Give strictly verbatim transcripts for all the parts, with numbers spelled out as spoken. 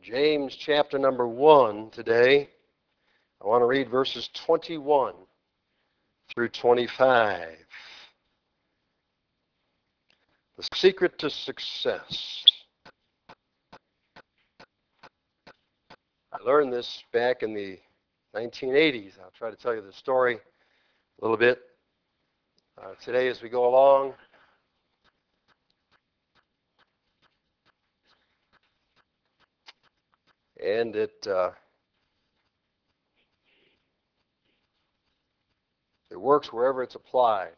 James chapter number one today. I want to read verses twenty-one through twenty-five. The secret to success. I learned this back in the nineteen eighties. I'll try to tell you the story a little bit uh, today as we go along. And it uh, it works wherever it's applied.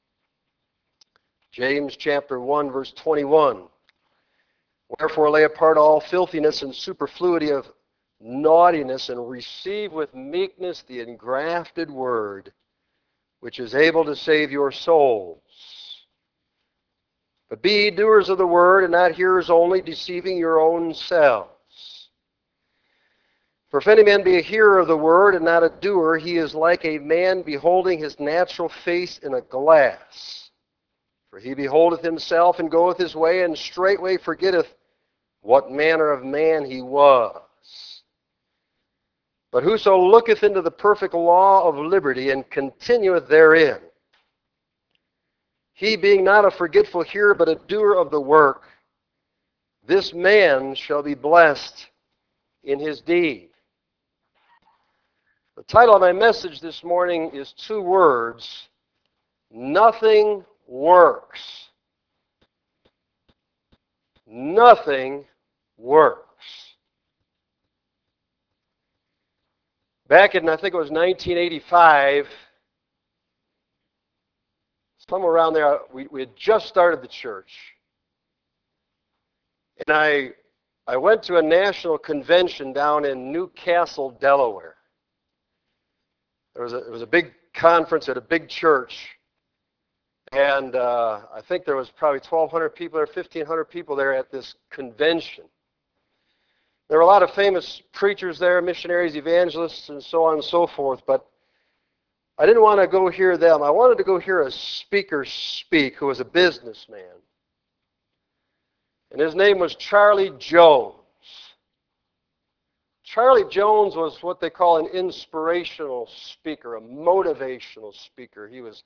James chapter one, verse twenty-one. Wherefore lay apart all filthiness and superfluity of naughtiness, and receive with meekness the engrafted word, which is able to save your souls. But be ye doers of the word, and not hearers only, deceiving your own selves. For if any man be a hearer of the word, and not a doer, he is like a man beholding his natural face in a glass. For he beholdeth himself, and goeth his way, and straightway forgetteth what manner of man he was. But whoso looketh into the perfect law of liberty, and continueth therein, he being not a forgetful hearer, but a doer of the work, this man shall be blessed in his deed. The title of my message this morning is two words: nothing works. Nothing works. Back in, I think it was nineteen eighty-five, somewhere around there, we, we had just started the church. And I, I went to a national convention down in Newcastle, Delaware. There was a, it was a big conference at a big church. And uh, I think there was probably twelve hundred people there, fifteen hundred people there at this convention. There were a lot of famous preachers there, missionaries, evangelists, and so on and so forth, but I didn't want to go hear them. I wanted to go hear a speaker speak who was a businessman. And his name was Charlie Jones. Charlie Jones was what they call an inspirational speaker, a motivational speaker. He was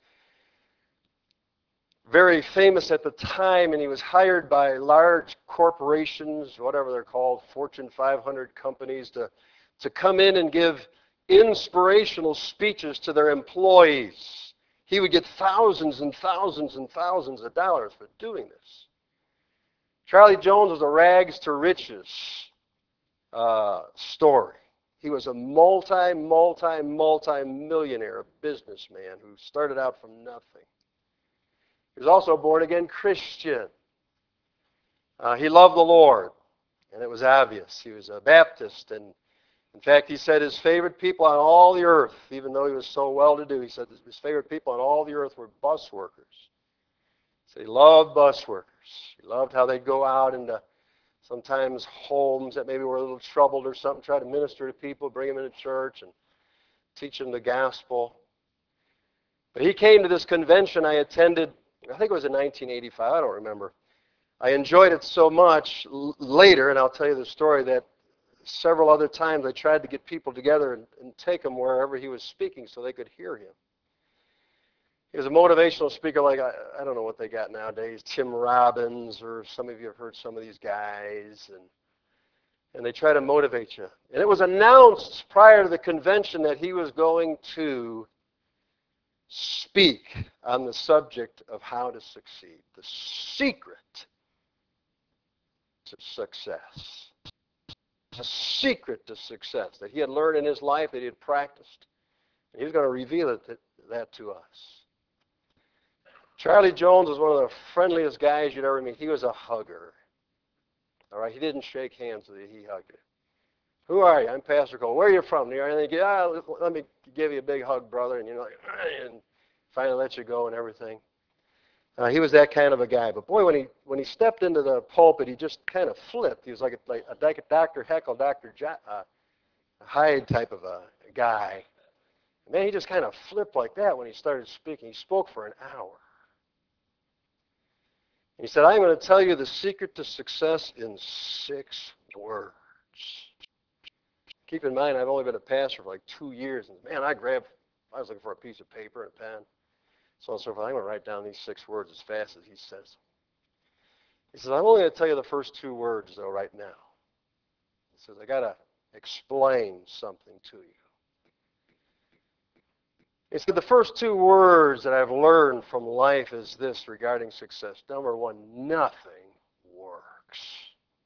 very famous at the time, and he was hired by large corporations, whatever they're called, Fortune five hundred companies, to, to come in and give inspirational speeches to their employees. He would get thousands and thousands and thousands of dollars for doing this. Charlie Jones was a rags to riches uh, story. He was a multi, multi, multi-millionaire businessman who started out from nothing. He was also a born-again Christian. Uh, he loved the Lord, and it was obvious. He was a Baptist, and in fact, he said his favorite people on all the earth, even though he was so well-to-do, he said his favorite people on all the earth were bus workers. So he loved bus workers. He loved how they'd go out into sometimes homes that maybe were a little troubled or something, try to minister to people, bring them into church, and teach them the gospel. But he came to this convention I attended, I think it was in nineteen eighty-five, I don't remember. I enjoyed it so much l- later, and I'll tell you the story, that several other times I tried to get people together and, and take them wherever he was speaking so they could hear him. He was a motivational speaker like, I, I don't know what they got nowadays, Tim Robbins, or some of you have heard some of these guys, and and they try to motivate you. And it was announced prior to the convention that he was going to speak on the subject of how to succeed, the secret to success. A secret to success that he had learned in his life, that he had practiced. And he was going to reveal it, that, that to us. Charlie Jones was one of the friendliest guys you'd ever meet. He was a hugger. All right, he didn't shake hands with you, he hugged you. Who are you? I'm Pastor Cole. Where are you from? And they go, ah, let me give you a big hug, brother. And you're like, and finally let you go and everything. Uh, he was that kind of a guy. But boy, when he when he stepped into the pulpit, he just kind of flipped. He was like a, like a Doctor Heckle, Doctor Jo- uh, Hyde type of a guy. Man, he just kind of flipped like that when he started speaking. He spoke for an hour. He said, I'm going to tell you the secret to success in six words. Keep in mind, I've only been a pastor for like two years, and man, I grabbed, I was looking for a piece of paper and a pen. So on and so forth. I'm going to write down these six words as fast as he says them. He says, I'm only going to tell you the first two words, though, right now. He says, I got to explain something to you. He said, the first two words that I've learned from life is this regarding success. Number one, nothing works.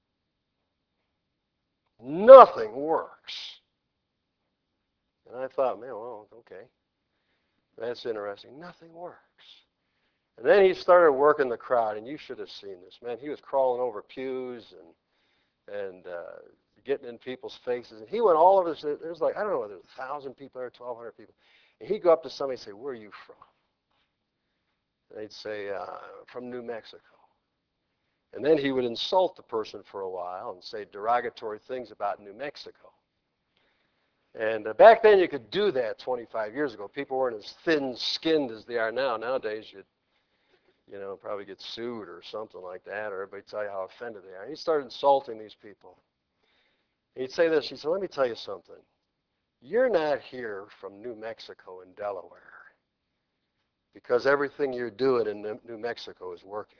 Nothing works. And I thought, man, well, okay. That's interesting. Nothing works. And then he started working the crowd, and you should have seen this, man. He was crawling over pews and and uh, getting in people's faces. And he went all over this. It was like, I don't know whether it was one thousand people or twelve hundred people. And he'd go up to somebody and say, where are you from? And they'd say, uh, from New Mexico. And then he would insult the person for a while and say derogatory things about New Mexico. And uh, back then you could do that twenty-five years ago. People weren't as thin-skinned as they are now. Nowadays you'd, you know, probably get sued or something like that, or everybody tell you how offended they are. And he started insulting these people. He'd say this, he said, let me tell you something. You're not here from New Mexico and Delaware because everything you're doing in New Mexico is working.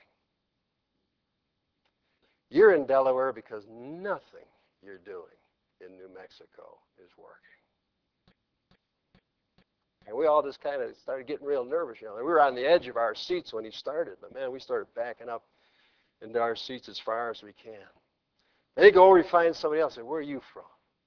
You're in Delaware because nothing you're doing in New Mexico is working. And we all just kind of started getting real nervous. You know, we were on the edge of our seats when he started, but man, we started backing up into our seats as far as we can. And he'd go over and find somebody else and say, where are you from?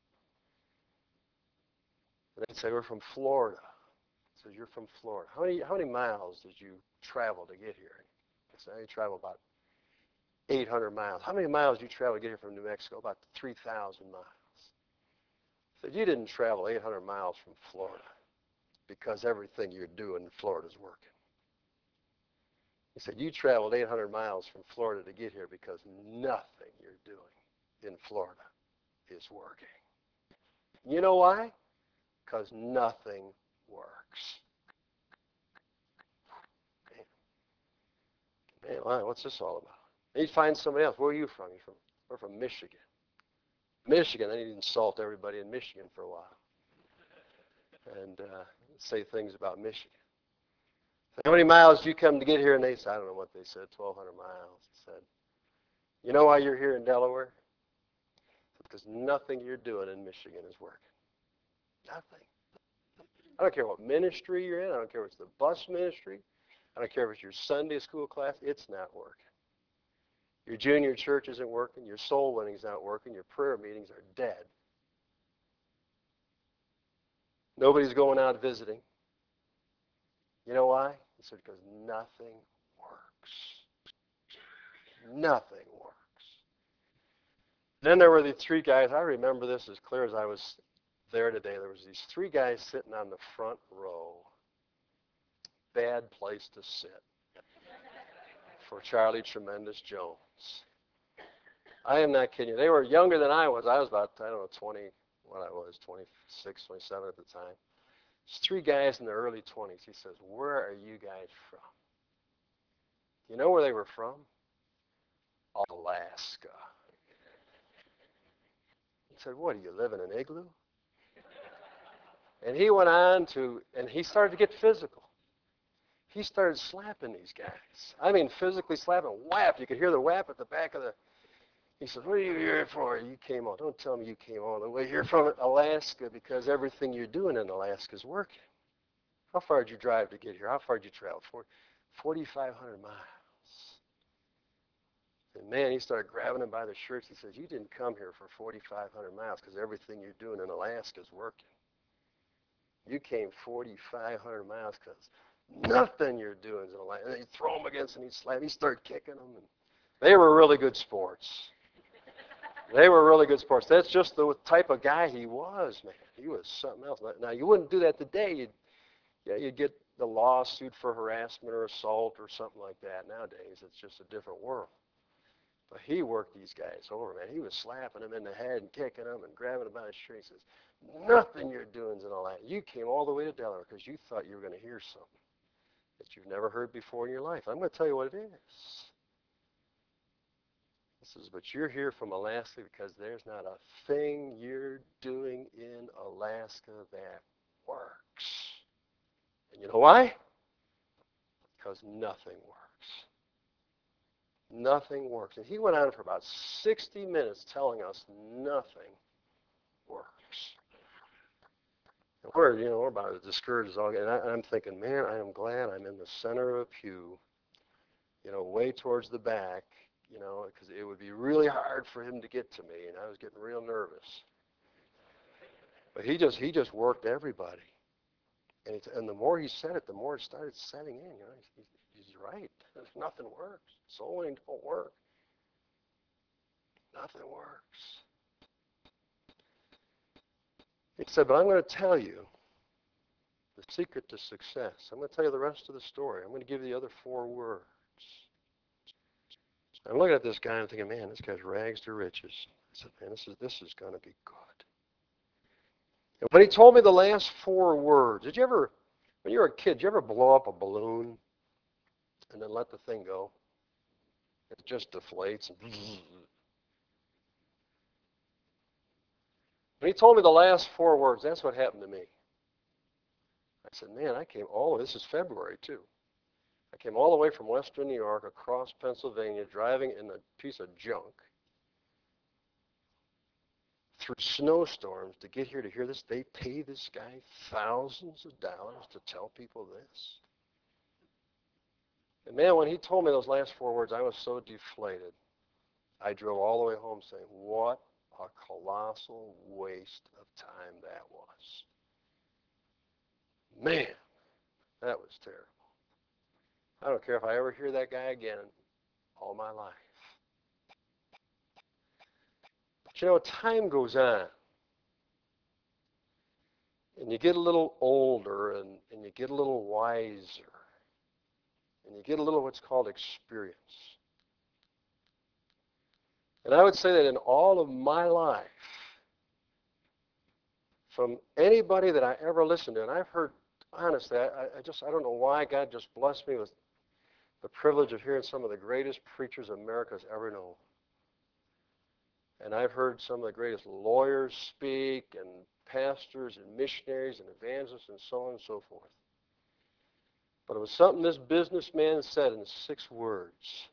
And they'd say, we're from Florida. He says, you're from Florida. How many, how many miles did you travel to get here? I said, I traveled about eight hundred miles. How many miles did you travel to get here from New Mexico? About three thousand miles. I said, you didn't travel eight hundred miles from Florida because everything you're doing in Florida is working. He said, you traveled eight hundred miles from Florida to get here because nothing you're doing in Florida is working. You know why? Because nothing works. Man, man, what's this all about? And he'd find somebody else. Where are you from? You're from, we're from Michigan. Michigan. Then he'd insult everybody in Michigan for a while. And uh, say things about Michigan. How many miles do you come to get here? And they said, I don't know what they said, twelve hundred miles. He said, you know why you're here in Delaware? Because nothing you're doing in Michigan is working. Nothing. I don't care what ministry you're in. I don't care if it's the bus ministry. I don't care if it's your Sunday school class. It's not working. Your junior church isn't working. Your soul winning's not working. Your prayer meetings are dead. Nobody's going out visiting. You know why? He said, because nothing works. Nothing works. Then there were the three guys. I remember this as clear as I was there today. There was these three guys sitting on the front row. Bad place to sit for Charlie Tremendous Jones. I am not kidding you. They were younger than I was. I was about, I don't know, twenty, what I was, twenty-six, twenty-seven at the time. There's three guys in their early twenties. He says, where are you guys from? You know where they were from? Alaska. He said, what, do you live in an igloo? And he went on to, and he started to get physical. He started slapping these guys. I mean, physically slapping, whap. You could hear the whap at the back of the, he said, what are you here for? You came all, don't tell me you came all the way here from Alaska because everything you're doing in Alaska is working. How far did you drive to get here? How far did you travel? forty-five hundred miles. And man, he started grabbing him by the shirts. He says, you didn't come here for forty-five hundred miles because everything you're doing in Alaska is working. You came forty-five hundred miles because nothing you're doing is in Alaska. And he'd throw him against and he'd slap. He'd start kicking them. And they were really good sports. They were really good sports. That's just the type of guy he was, man. He was something else. Now, you wouldn't do that today. You'd, yeah, you'd get the lawsuit for harassment or assault or something like that. Nowadays, it's just a different world. But he worked these guys over, man. He was slapping them in the head and kicking them and grabbing them by the shirt. He says, nothing you're doing is in Alaska. You came all the way to Delaware because you thought you were going to hear something that you've never heard before in your life. I'm going to tell you what it is. says, but you're here from Alaska because there's not a thing you're doing in Alaska that works. And you know why? Because nothing works. Nothing works. And he went on for about sixty minutes telling us nothing works. And we're, you know, we're about as discouraged as all get. And I, I'm thinking, man, I am glad I'm in the center of a pew, you know, way towards the back, you know, because it would be really hard for him to get to me, and I was getting real nervous. But he just he just worked everybody. And, it's, and the more he said it, the more it started setting in. You know, he's, he's right. Nothing works. Soul winning don't work. Nothing works. He said, but I'm going to tell you the secret to success. I'm going to tell you the rest of the story. I'm going to give you the other four words. I'm looking at this guy and I'm thinking, man, this guy's rags to riches. I said, man, this is this is going to be good. And when he told me the last four words, did you ever, when you were a kid, did you ever blow up a balloon and then let the thing go? It just deflates. And when he told me the last four words, that's what happened to me. I said, man, I came all, this is February too. I came all the way from Western New York across Pennsylvania, driving in a piece of junk through snowstorms to get here to hear this. They pay this guy thousands of dollars to tell people this. And man, when he told me those last four words, I was so deflated. I drove all the way home saying, what a colossal waste of time that was. Man, that was terrible. I don't care if I ever hear that guy again all my life. But you know, time goes on. And you get a little older and, and you get a little wiser. And you get a little what's called experience. And I would say that in all of my life, from anybody that I ever listened to, and I've heard, honestly, I, I just, I don't know why God just blessed me with the privilege of hearing some of the greatest preachers America's ever known. And I've heard some of the greatest lawyers speak, and pastors, and missionaries, and evangelists, and so on and so forth. But it was something this businessman said in six words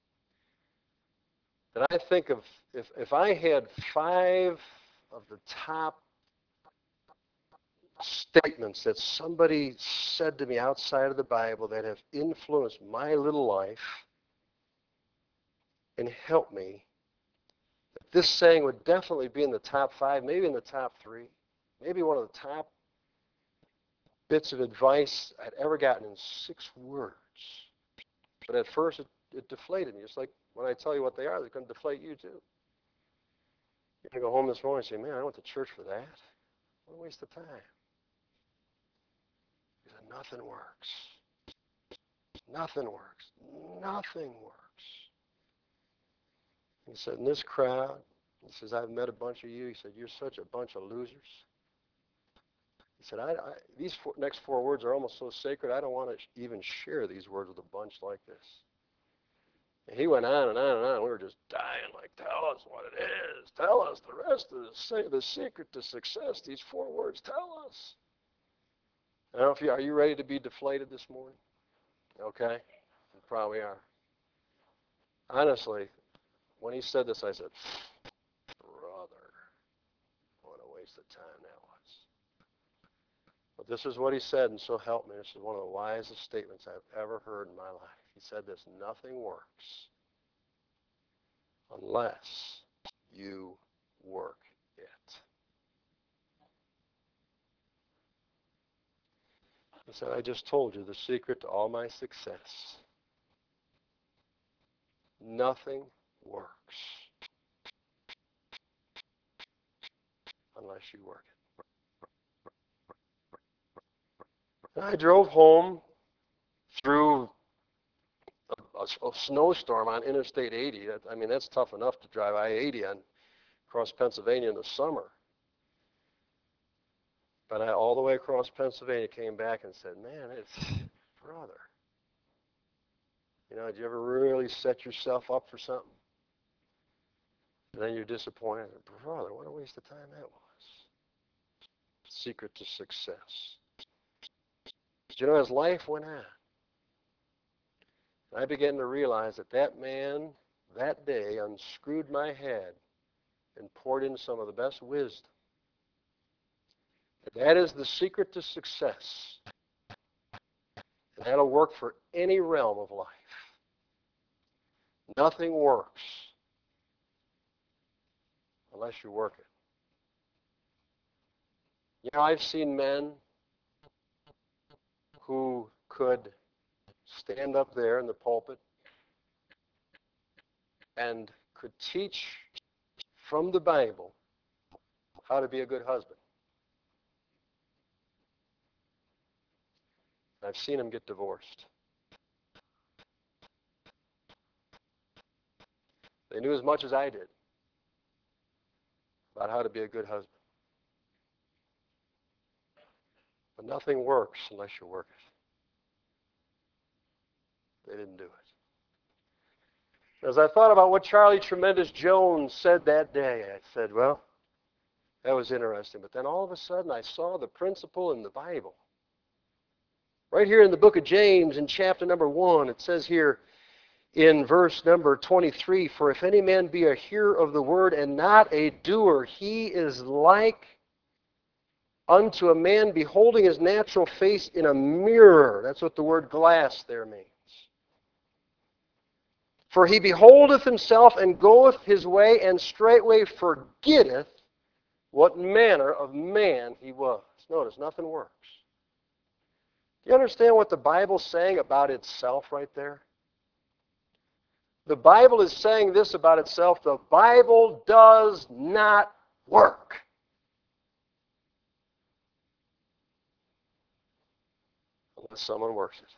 that I think of, if, if I had five of the top statements that somebody said to me outside of the Bible that have influenced my little life and helped me, this saying would definitely be in the top five, maybe in the top three, maybe one of the top bits of advice I'd ever gotten in six words. But at first it, it deflated me. Just like when I tell you what they are, they're going to deflate you too. You're going to go home this morning and say, man, I went to church for that. What a waste of time. He said, nothing works. Nothing works. Nothing works. He said, in this crowd, he says, I've met a bunch of you. He said, you're such a bunch of losers. He said, I, I, these four, next four words are almost so sacred, I don't want to even share these words with a bunch like this. And he went on and on and on. We were just dying, like, tell us what it is. Tell us the rest of the, the secret to success. These four words, tell us. I don't know if you, are you ready to be deflated this morning? Okay, you probably are. Honestly, when he said this, I said, brother, what a waste of time that was. But this is what he said, and so help me. This is one of the wisest statements I've ever heard in my life. He said this, nothing works unless you work it. He said, I just told you the secret to all my success. Nothing works unless you work it. And I drove home through a, a, a snowstorm on Interstate eighty. That, I mean, that's tough enough to drive I eighty on across Pennsylvania in the summer. But I, all the way across Pennsylvania, came back and said, man, it's, brother, you know, did you ever really set yourself up for something? And then you're disappointed. Brother, what a waste of time that was. Secret to success. But you know, as life went on, I began to realize that that man that day unscrewed my head and poured in some of the best wisdom. And that is the secret to success. And that'll work for any realm of life. Nothing works unless you work it. You know, I've seen men who could stand up there in the pulpit and could teach from the Bible how to be a good husband. I've seen them get divorced. They knew as much as I did about how to be a good husband. But nothing works unless you work it. They didn't do it. As I thought about what Charlie Tremendous Jones said that day, I said, well, that was interesting. But then all of a sudden I saw the principle in the Bible. Right here in the book of James in chapter number one, it says here in verse number twenty-three, for if any man be a hearer of the word and not a doer, he is like unto a man beholding his natural face in a mirror. That's what the word glass there means. For he beholdeth himself and goeth his way, and straightway forgetteth what manner of man he was. Notice, nothing works. Do you understand what the Bible's saying about itself right there? The Bible is saying this about itself: the Bible does not work. Unless someone works it.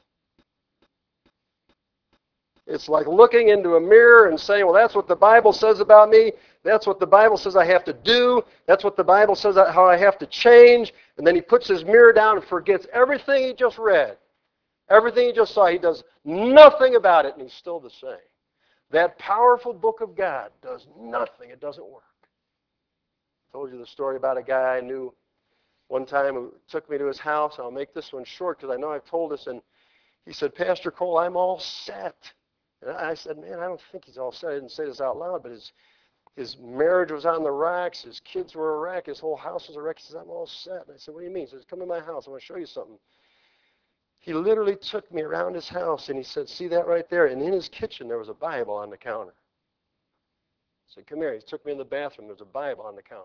It's like looking into a mirror and saying, well, that's what the Bible says about me. That's what the Bible says I have to do. That's what the Bible says how I have to change. And then he puts his mirror down and forgets everything he just read. Everything he just saw. He does nothing about it, and he's still the same. That powerful book of God does nothing. It doesn't work. I told you the story about a guy I knew one time who took me to his house. I'll make this one short because I know I've told this. And he said, Pastor Cole, I'm all set. And I said, man, I don't think he's all set. I didn't say this out loud, but his his marriage was on the rocks. His kids were a wreck. His whole house was a wreck. He says, I'm all set. And I said, what do you mean? He says, come in my house. I want to show you something. He literally took me around his house, and he said, see that right there? And in his kitchen, there was a Bible on the counter. I said, come here. He took me in the bathroom. There's a Bible on the counter.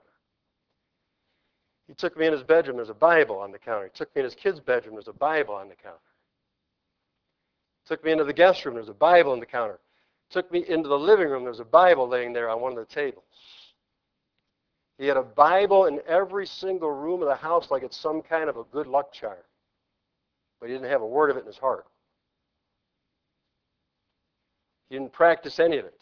He took me in his bedroom. There's a Bible on the counter. He took me in his kid's bedroom. There's a Bible on the counter. Took me into the guest room. There's a Bible on the counter. Took me into the living room. There's a Bible laying there on one of the tables. He had a Bible in every single room of the house like it's some kind of a good luck charm. But he didn't have a word of it in his heart. He didn't practice any of it.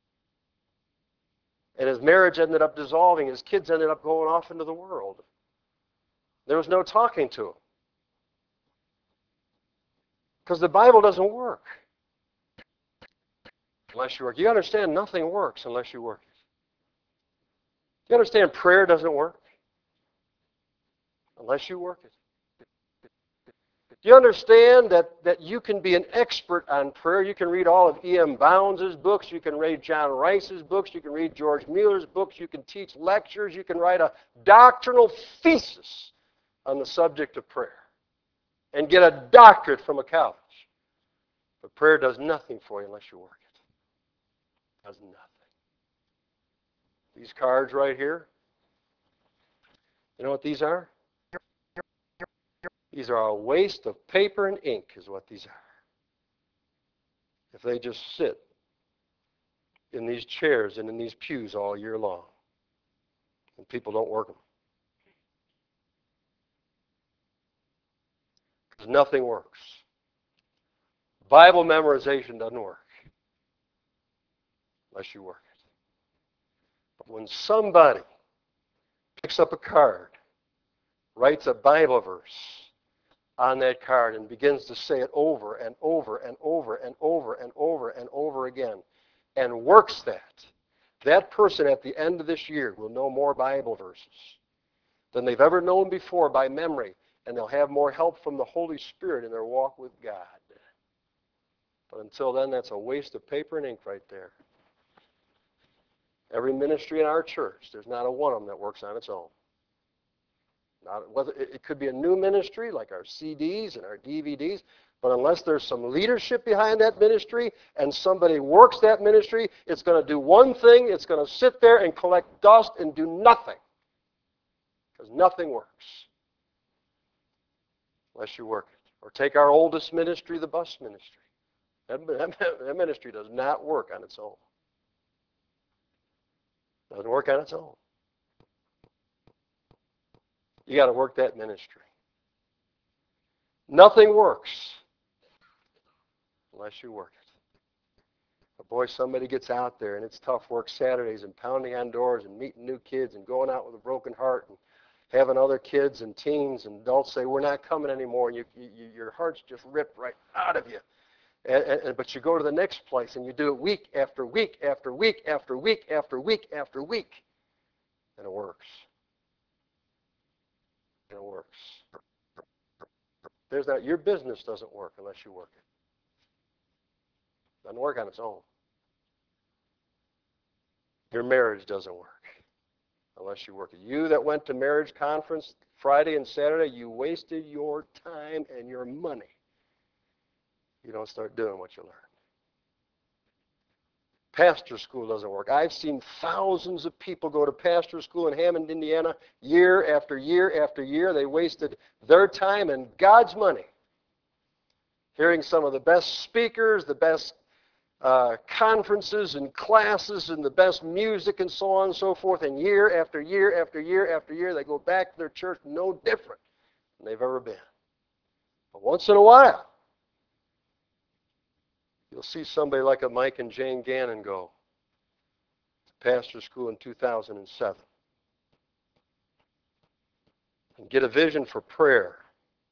And his marriage ended up dissolving. His kids ended up going off into the world. There was no talking to him. Because the Bible doesn't work unless you work. You understand nothing works unless you work it. You understand prayer doesn't work unless you work it. Do you understand that, that you can be an expert on prayer? You can read all of E M Bounds' books. You can read John Rice's books. You can read George Mueller's books. You can teach lectures. You can write a doctrinal thesis on the subject of prayer and get a doctorate from a college. But prayer does nothing for you unless you work it. It does nothing. These cards right here, you know what these are? These are a waste of paper and ink is what these are. If they just sit in these chairs and in these pews all year long, and people don't work them. Because nothing works. Bible memorization doesn't work unless you work it. But when somebody picks up a card, writes a Bible verse on that card and begins to say it over and over and over and over and over and over again and works that, That person at the end of this year will know more Bible verses than they've ever known before by memory, and they'll have more help from the Holy Spirit in their walk with God. But until then, that's a waste of paper and ink right there. Every ministry in our church, there's not a one of them that works on its own. Not, whether, it could be a new ministry like our C Ds and our D V Ds, but unless there's some leadership behind that ministry and somebody works that ministry, it's going to do one thing, it's going to sit there and collect dust and do nothing. Because nothing works unless you work it. Or take our oldest ministry, the bus ministry. That, that, that ministry does not work on its own. Doesn't work on its own. You got to work that ministry. Nothing works unless you work it. But boy, somebody gets out there, and it's tough work Saturdays and pounding on doors and meeting new kids and going out with a broken heart and having other kids and teens and adults say, we're not coming anymore, and you, you, your heart's just ripped right out of you. And, and, but you go to the next place, and you do it week after week after week after week after week after week, and it works. And it works. There's not, your business doesn't work unless you work it. It doesn't work on its own. Your marriage doesn't work unless you work it. You that went to marriage conference Friday and Saturday, you wasted your time and your money. You don't start doing what you learn. Pastor school doesn't work. I've seen thousands of people go to pastor school in Hammond, Indiana, year after year after year. They wasted their time and God's money hearing some of the best speakers, the best uh, conferences and classes, and the best music and so on and so forth. And year after year after year after year, they go back to their church no different than they've ever been. But once in a while, you'll see somebody like a Mike and Jane Gannon go to pastor school in two thousand seven and get a vision for prayer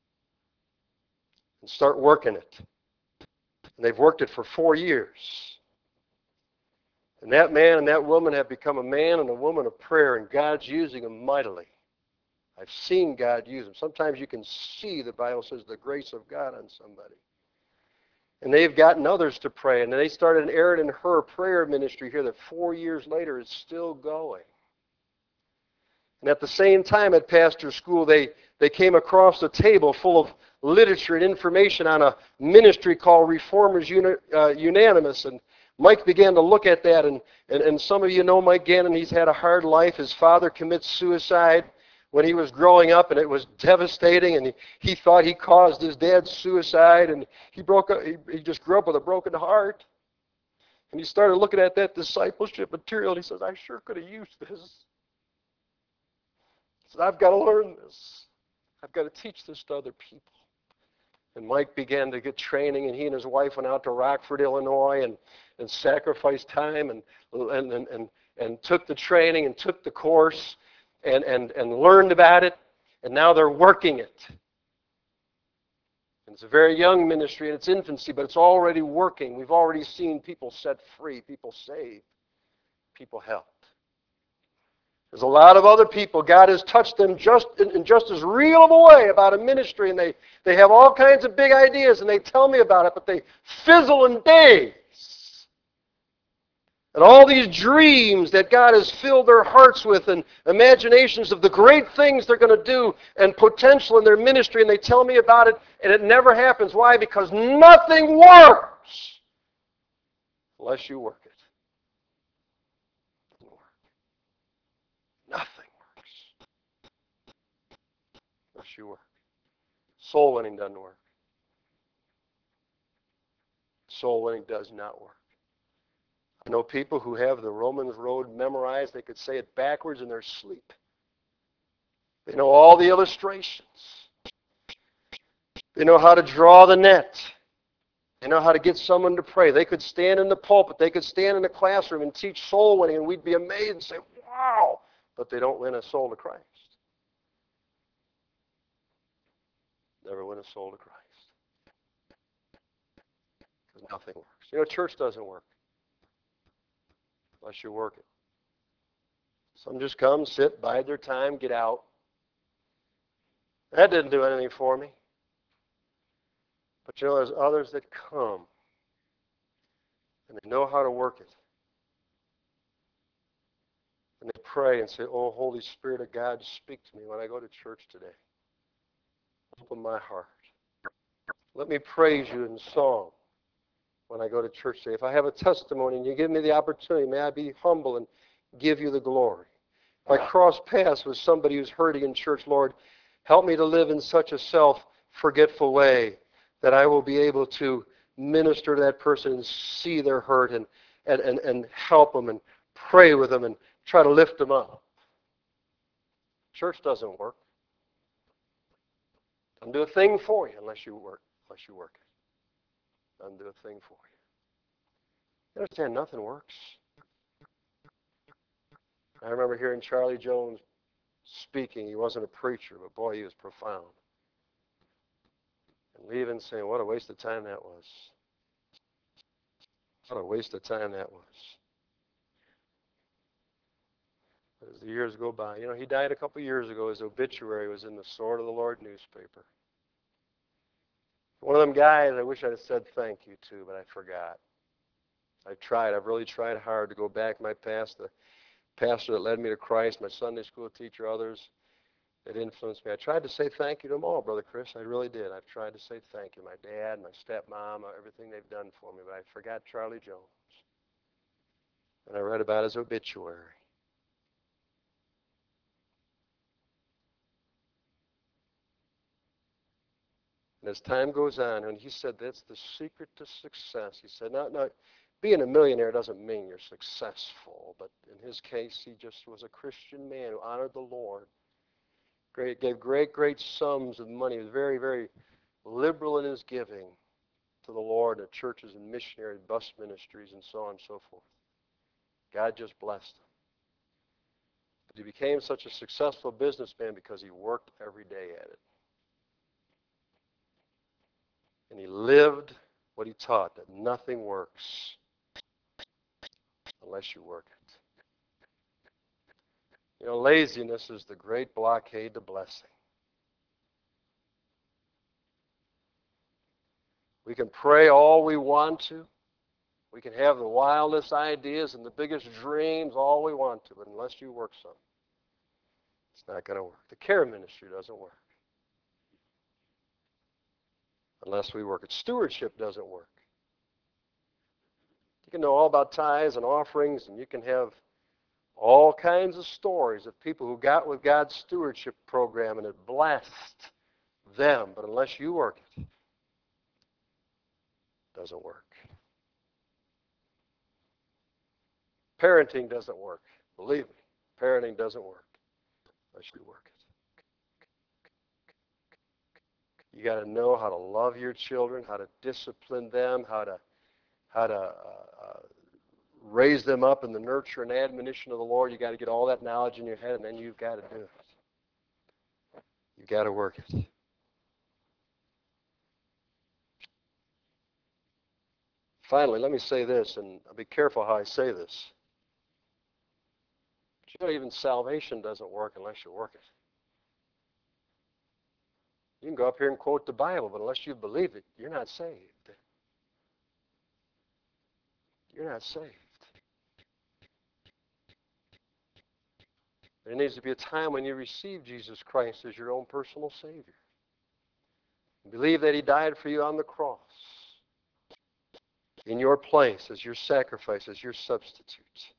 and start working it. And they've worked it for four years. And that man and that woman have become a man and a woman of prayer, and God's using them mightily. I've seen God use them. Sometimes you can see, the Bible says, the grace of God on somebody. And they've gotten others to pray. And they started an Aaron and Hur prayer ministry here that four years later is still going. And at the same time at pastor school, they, they came across a table full of literature and information on a ministry called Reformers Uni, uh, Unanimous. And Mike began to look at that. And, and, and some of you know Mike Gannon. He's had a hard life. His father commits suicide when he was growing up, and it was devastating. And he, he thought he caused his dad's suicide. And he, broke up, he, he just grew up with a broken heart. And he started looking at that discipleship material, and he says, I sure could have used this. He said, I've got to learn this. I've got to teach this to other people. And Mike began to get training, and he and his wife went out to Rockford, Illinois, and, and sacrificed time and, and, and, and, and took the training and took the course and, and, and learned about it, and now they're working it. And it's a very young ministry in its infancy, but it's already working. We've already seen people set free, people saved, people helped. There's a lot of other people, God has touched them just in, in just as real of a way about a ministry, and they, they have all kinds of big ideas, and they tell me about it, but they fizzle in days. And all these dreams that God has filled their hearts with and imaginations of the great things they're going to do and potential in their ministry, and they tell me about it, and it never happens. Why? Because nothing works unless you work it. Nothing works unless you work. Soul winning doesn't work. Soul winning does not work. I know people who have the Romans Road memorized. They could say it backwards in their sleep. They know all the illustrations. They know how to draw the net. They know how to get someone to pray. They could stand in the pulpit. They could stand in the classroom and teach soul winning, and we'd be amazed and say, wow, but they don't win a soul to Christ. Never win a soul to Christ. Because nothing works. You know, church doesn't work unless you work it. Some just come, sit, bide their time, get out. That didn't do anything for me. But you know, there's others that come, and they know how to work it. And they pray and say, oh, Holy Spirit of God, speak to me when I go to church today. Open my heart. Let me praise you in song when I go to church today. If I have a testimony and you give me the opportunity, may I be humble and give you the glory. If I cross paths with somebody who's hurting in church, Lord, help me to live in such a self-forgetful way that I will be able to minister to that person and see their hurt and, and, and, and help them and pray with them and try to lift them up. Church doesn't work. Doesn't do a thing for you unless you work, unless you work it. Doesn't do a thing for you. You understand, nothing works. I remember hearing Charlie Jones speaking. He wasn't a preacher, but boy, he was profound. And leaving saying, what a waste of time that was. What a waste of time that was. As the years go by, you know, he died a couple years ago. His obituary was in the Sword of the Lord newspaper. One of them guys I wish I'd have said thank you to, but I forgot. I've tried. I've really tried hard to go back my past, the pastor that led me to Christ, my Sunday school teacher, others that influenced me. I tried to say thank you to them all, Brother Chris. I really did. I've tried to say thank you. My dad, my stepmom, everything they've done for me, but I forgot Charlie Jones. And I read about his obituary. And as time goes on, and he said that's the secret to success. He said, not, not being a millionaire doesn't mean you're successful, but in his case, he just was a Christian man who honored the Lord. Great, gave great, great sums of money. He was very, very liberal in his giving to the Lord, and churches and missionary bus ministries and so on and so forth. God just blessed him. But he became such a successful businessman because he worked every day at it. And he lived what he taught, that nothing works unless you work it. You know, laziness is the great blockade to blessing. We can pray all we want to. We can have the wildest ideas and the biggest dreams all we want to, but unless you work some, it's not going to work. The care ministry doesn't work unless we work it. Stewardship doesn't work. You can know all about tithes and offerings, and you can have all kinds of stories of people who got with God's stewardship program and it blessed them, but unless you work it, it doesn't work. Parenting doesn't work. Believe me, parenting doesn't work unless you work it. You got to know how to love your children, how to discipline them, how to how to uh, uh, raise them up in the nurture and admonition of the Lord. You got to get all that knowledge in your head, and then you've got to do it. You've got to work it. Finally, let me say this, and I'll be careful how I say this. But you know, even salvation doesn't work unless you work it. You can go up here and quote the Bible, but unless you believe it, you're not saved. You're not saved. There needs to be a time when you receive Jesus Christ as your own personal Savior. Believe that he died for you on the cross in your place as your sacrifice, as your substitute.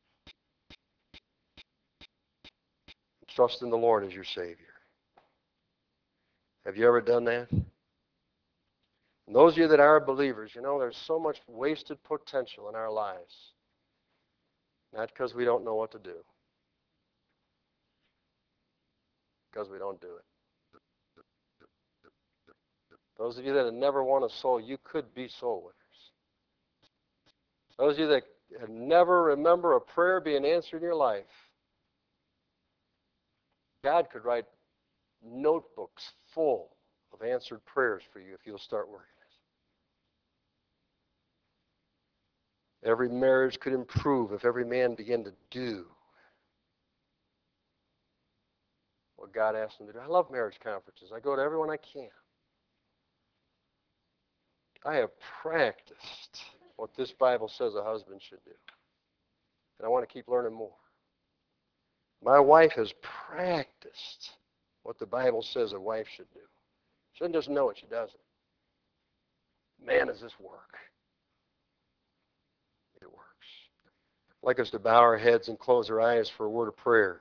Trust in the Lord as your Savior. Have you ever done that? And those of you that are believers, you know there's so much wasted potential in our lives. Not because we don't know what to do. Because we don't do it. Those of you that have never won a soul, you could be soul winners. Those of you that have never remember a prayer being answered in your life, God could write notebooks full of answered prayers for you if you'll start working it. Every marriage could improve if every man began to do what God asks them to do. I love marriage conferences. I go to everyone I can. I have practiced what this Bible says a husband should do. And I want to keep learning more. My wife has practiced what the Bible says a wife should do. She doesn't just know it, she does it. Man, does this work. It works. I'd like us to bow our heads and close our eyes for a word of prayer.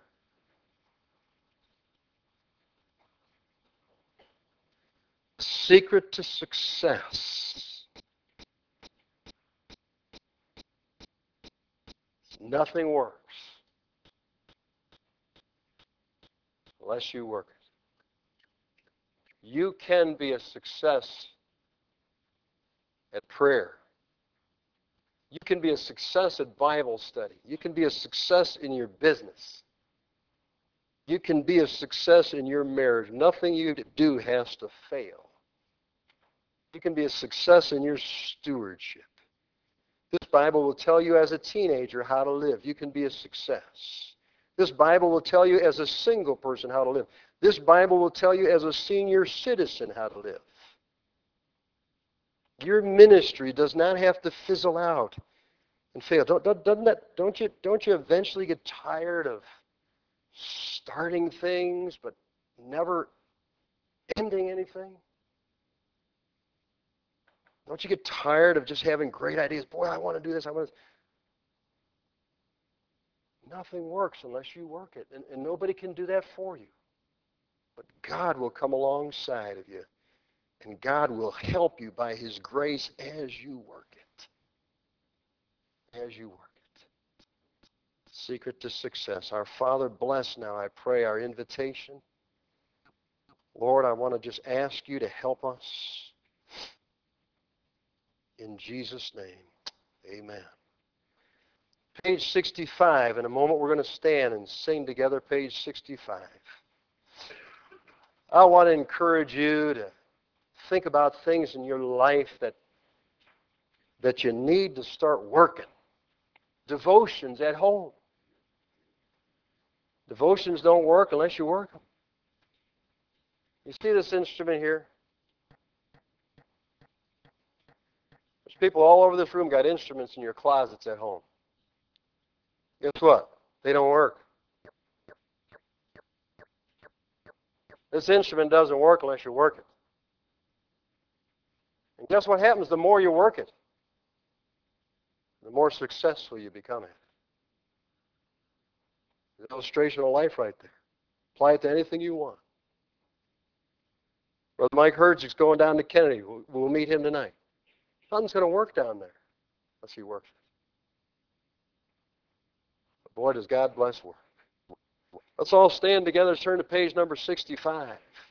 The secret to success. Nothing works unless you work it. You can be a success at prayer. You can be a success at Bible study. You can be a success in your business. You can be a success in your marriage. Nothing you do has to fail. You can be a success in your stewardship. This Bible will tell you as a teenager how to live. You can be a success. This Bible will tell you as a single person how to live. This Bible will tell you as a senior citizen how to live. Your ministry does not have to fizzle out and fail. Don't, don't, doesn't that, don't, you, don't you eventually get tired of starting things but never ending anything? Don't you get tired of just having great ideas? Boy, I want to do this. I want to. Nothing works unless you work it. And, and nobody can do that for you. But God will come alongside of you. And God will help you by His grace as you work it. As you work it. Secret to success. Our Father, bless now, I pray, our invitation. Lord, I want to just ask you to help us. In Jesus' name, amen. Page sixty-five. In a moment, we're going to stand and sing together page sixty-five. I want to encourage you to think about things in your life that, that you need to start working. Devotions at home. Devotions don't work unless you work them. You see this instrument here? There's people all over this room got instruments in your closets at home. Guess what? They don't work. This instrument doesn't work unless you work it. And guess what happens? The more you work it, the more successful you become at it. An illustration of life right there. Apply it to anything you want. Brother Mike Herzig's going down to Kennedy. We'll, we'll meet him tonight. Nothing's going to work down there unless he works it. But boy, does God bless work. Let's all stand together, turn to page number sixty-five.